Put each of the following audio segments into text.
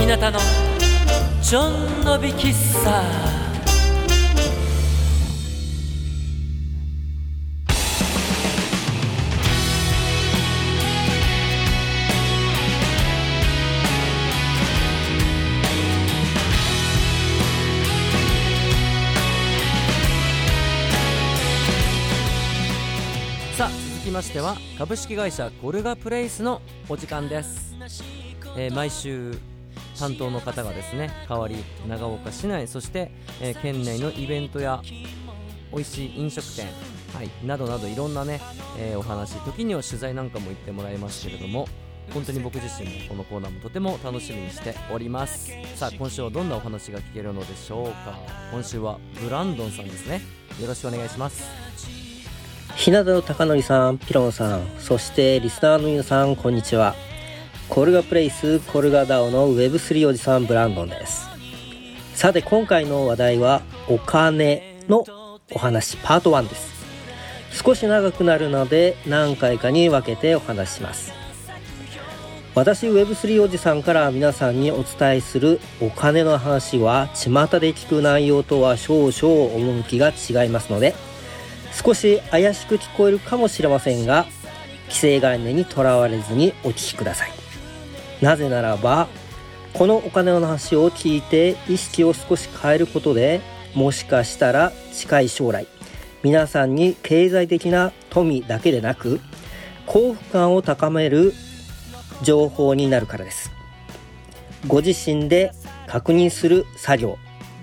日向のちょんのび喫茶。さあ、続きましては株式会社コルガプレイスのお時間です。毎週担当の方がですね代わり長岡市内、そして、県内のイベントや美味しい飲食店、などなどいろんなね、お話、時には取材なんかも行ってもらいますけれども、本当に僕自身もこのコーナーもとても楽しみにしております。さあ、今週はどんなお話が聞けるのでしょうか。今週はブランドンさんですね。よろしくお願いします。 日向野貴則さん、ピロンさん、そしてリスナーの皆さん、こんにちは。コルガプレイスコルガダオの Web3 おじさんブランドンです。さて、今回の話題はお金のお話パート1です。少し長くなるので何回かに分けてお話しします。私 Web3 おじさんから皆さんにお伝えするお金の話は巷で聞く内容とは少々趣が違いますので、少し怪しく聞こえるかもしれませんが、既成概念にとらわれずにお聞きください。なぜならば、このお金の話を聞いて意識を少し変えることで、もしかしたら近い将来、皆さんに経済的な富だけでなく幸福感を高める情報になるからです。ご自身で確認する作業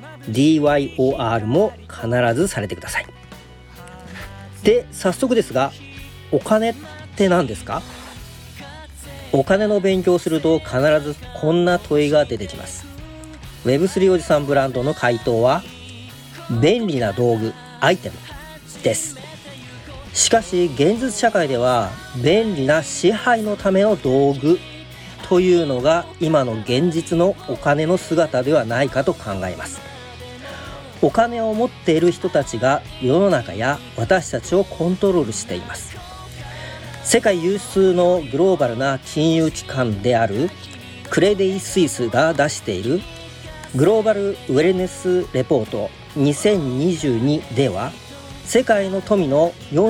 DYOR も必ずされてください。で、早速ですが、お金って何ですか？お金の勉強をすると必ずこんな問いが出てきます。 Web3 おじさんブランドの回答は便利な道具、アイテムです。しかし現実社会では便利な支配のための道具というのが今の現実のお金の姿ではないかと考えます。お金を持っている人たちが世の中や私たちをコントロールしています。世界有数のグローバルな金融機関であるクレディ・スイスが出しているグローバルウェルネスレポート2022では、世界の富の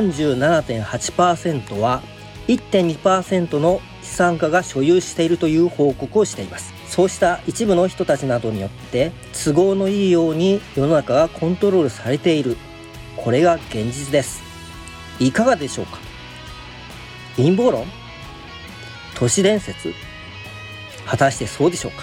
47.8% は 1.2% の資産家が所有しているという報告をしています。そうした一部の人たちなどによって都合のいいように世の中がコントロールされている。これが現実です。いかがでしょうか？陰謀論？都市伝説？果たしてそうでしょうか？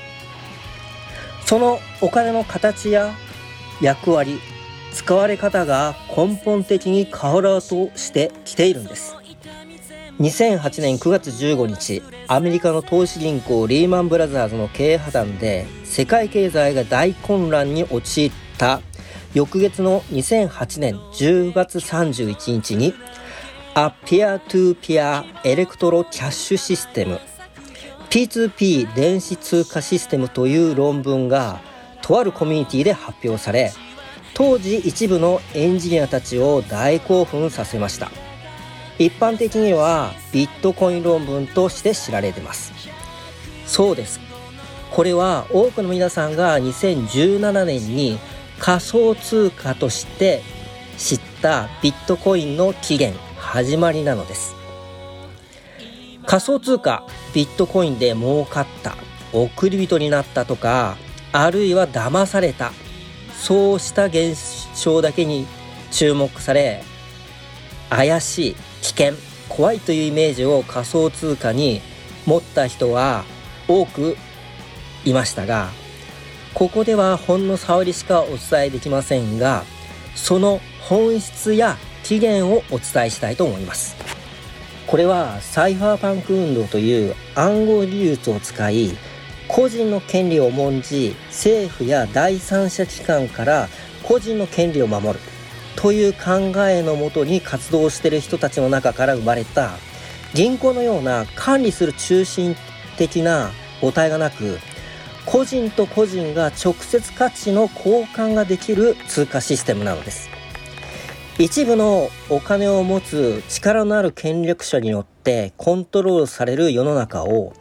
そのお金の形や役割、使われ方が根本的に変わろうとしてきているんです。2008年9月15日、アメリカの投資銀行リーマンブラザーズの経営破綻で世界経済が大混乱に陥った翌月の2008年10月31日にA Peer-to-Peer エレクトロキャッシュシステム P2P 電子通貨システムという論文がとあるコミュニティで発表され、当時一部のエンジニアたちを大興奮させました。一般的にはビットコイン論文として知られています。そうです。これは多くの皆さんが2017年に仮想通貨として知ったビットコインの起源、始まりなのです。仮想通貨ビットコインで儲かった、億り人になったとか、あるいは騙された、そうした現象だけに注目され、怪しい、危険、怖いというイメージを仮想通貨に持った人は多くいましたが、ここではほんの触りしかお伝えできませんが、その本質や起源をお伝えしたいと思います。これはサイファーパンク運動という暗号技術を使い、個人の権利を重んじ、政府や第三者機関から個人の権利を守るという考えのもとに活動している人たちの中から生まれた、銀行のような管理する中心的な母体がなく、個人と個人が直接価値の交換ができる通貨システムなのです。一部のお金を持つ力のある権力者によってコントロールされる世の中を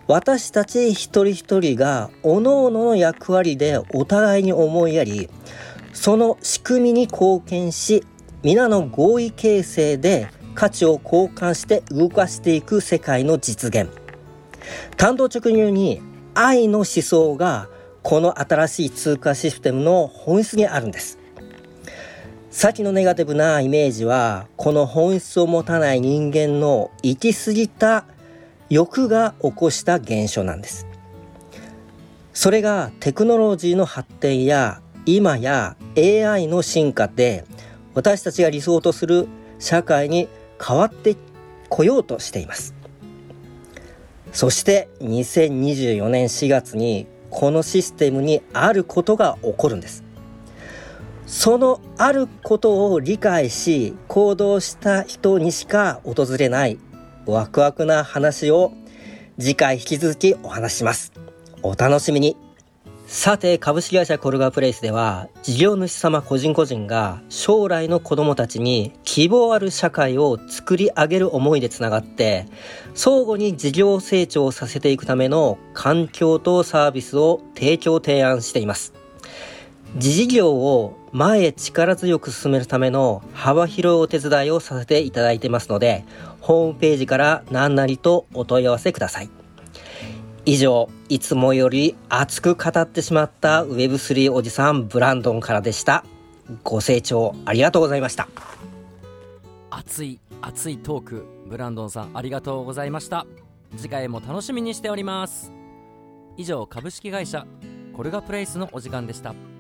私たち一人一人が各々の役割でお互いに思いやり、その仕組みに貢献し、皆の合意形成で価値を交換して動かしていく世界の実現。単刀直入に愛の思想がこの新しい通貨システムの本質にあるんです。先のネガティブなイメージは、この本質を持たない人間の行き過ぎた欲が起こした現象なんです。それがテクノロジーの発展や今や AI の進化で、私たちが理想とする社会に変わってこようとしています。そして2024年4月にこのシステムにあることが起こるんです。そのあることを理解し行動した人にしか訪れないワクワクな話を次回引き続きお話しします。お楽しみに。さて、株式会社コルガプレイスでは、事業主様個人個人が将来の子どもたちに希望ある社会を作り上げる思いでつながって、相互に事業成長させていくための環境とサービスを提案しています。自事業を前へ力強く進めるための幅広いお手伝いをさせていただいてますので、ホームページから何なりとお問い合わせください。以上、いつもより熱く語ってしまった Web3 おじさんブランドンからでした。ご清聴ありがとうございました。 熱いトーク、ブランドンさんありがとうございました。次回も楽しみにしております。以上、株式会社コルガプレイスのお時間でした。